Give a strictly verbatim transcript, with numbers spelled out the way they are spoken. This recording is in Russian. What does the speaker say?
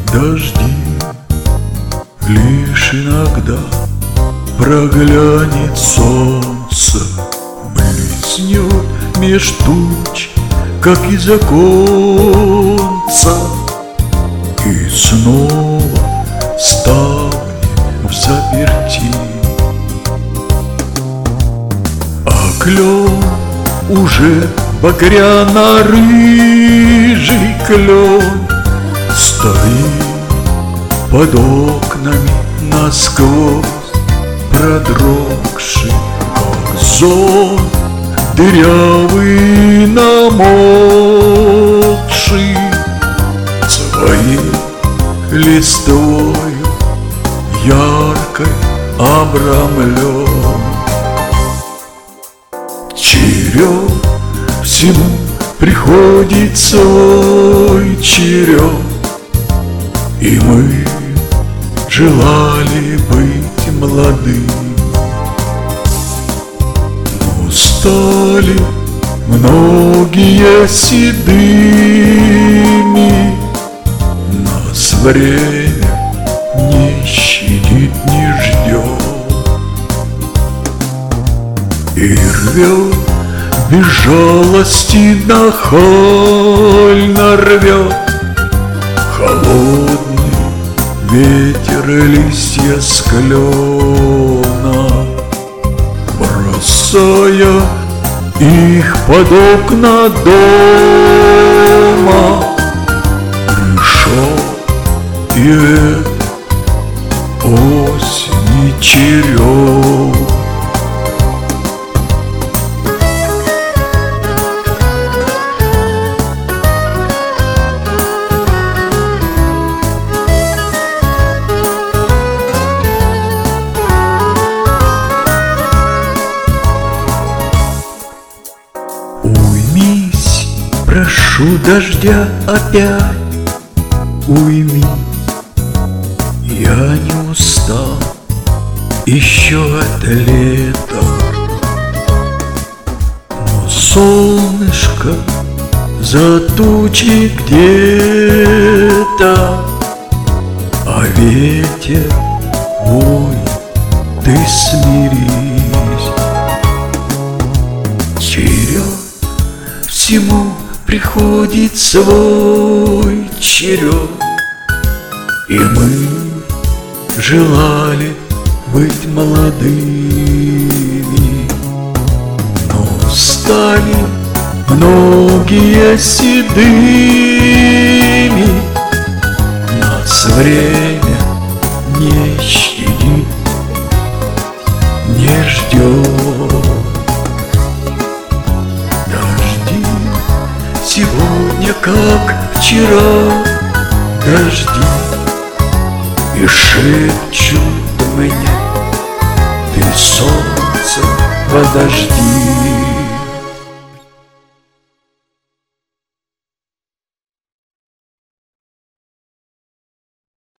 Дожди лишь иногда проглянет солнце, блеснет меж туч, как из оконца, и снова ставни взаперти. А клен уже багряно-рыжий клен стоит под окнами насквозь продрогший, как зон дырявый намокший, своей листвою яркой обрамлен. Черед всему приходит свой черед, и мы желали быть молодым, но стали многие седыми. Нас время не щадит, не ждет, и рвет без жалости, нахально рвет. Холодный ветер листья с клена, бросая их под окна дома, пришел и это осени черед. Уймись, прошу дождя опять, уйми, я не устал еще от лета. Но солнышко за тучи где-то, а ветер мой, ты смирись. Черед всему приходит свой черед, и мы желали быть молодыми, но стали многие седыми. Нас время не щадит, не ждет. Дожди сегодня, как вчера, дожди, и шепчут мне: ты, солнце, подожди.